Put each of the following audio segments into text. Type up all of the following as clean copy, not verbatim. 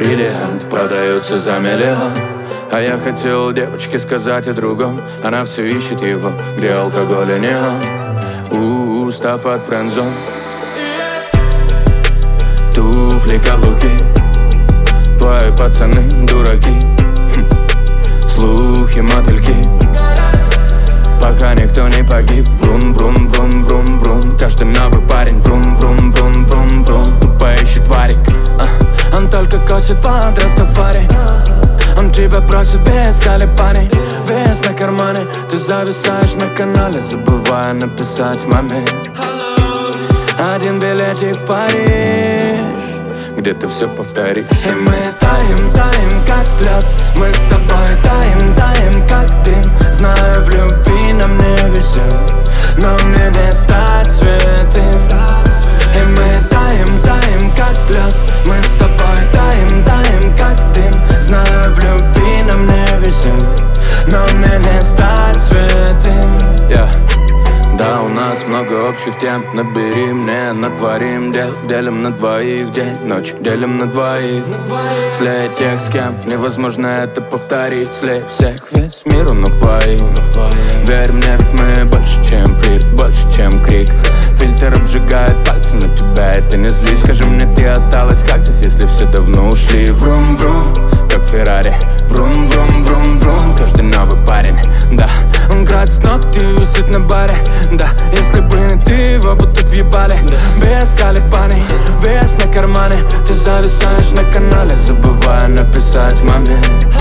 бриллиант продаются за миллион. А я хотел девочке сказать о другом. Она все ищет его, где алкоголь и неон. Устав от френдзон. Туфли, каблуки, твои пацаны дураки. Слухи, мотыльки, пока никто не погиб. Врум, врум, врум, врум, врум. Каждый новый парень врум, врум, врум, врум, врум. Тупо ищет варик. Он только косит под Растафари. Он тебя просит без колебаний. Вес на кармане, ты зависаешь на канале, забывая написать маме. Один билетик в Париж, где ты все повторишь. И мы таем, таем, как лед. Мы с тобой таем, таем, как дым. Знаю, в любви нам не везет, но мне не стать святым. И мы таем, таем, как лед. Мы с тобой таем, таем, как дым. Знаю, в любви нам не везет, но мне не стать святым. Да, у нас много общих тем. Набери мне, натворим дел. Делим на двоих день, ночь делим на двоих. Слей тех, с кем невозможно это повторить. Слей всех, весь мир у ног твоих. Верь мне, ведь мы больше, чем флирт, больше, чем крик. Фильтр обжигает пальцы, на тебя это не злись. Скажи мне, ты осталась как здесь, если все давно ушли. Врум-врум, как Феррари. Врум-врум-врум-врум. Каждый новый парень, да, он красит ногти и висит на баре. Да, если бы не ты, его бы тут въебали. Без колебаний, вес на кармане. Ты зависаешь на канале, забывая написать маме.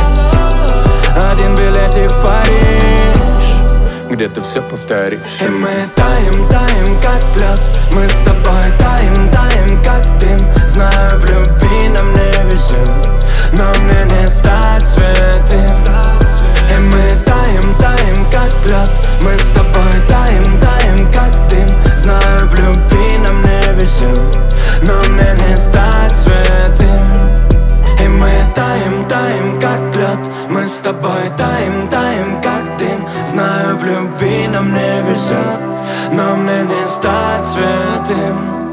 Один билетик в Париж, где ты все повторишь. И мы таем, таем, как лед. Мы с тобой таем, таем, как дым. Знаю, в любви нам не везет, но мне не стать святым. И мы таем, таем, как лед. Мы с тобой таем, таем, как дым. Знаю, в любви нам не везет, но мне не стать святым. И мы таем, таем, как лед. Мы с тобой таем, таем, как дым. Знаю, в любви нам не везет, но мне не стать святым.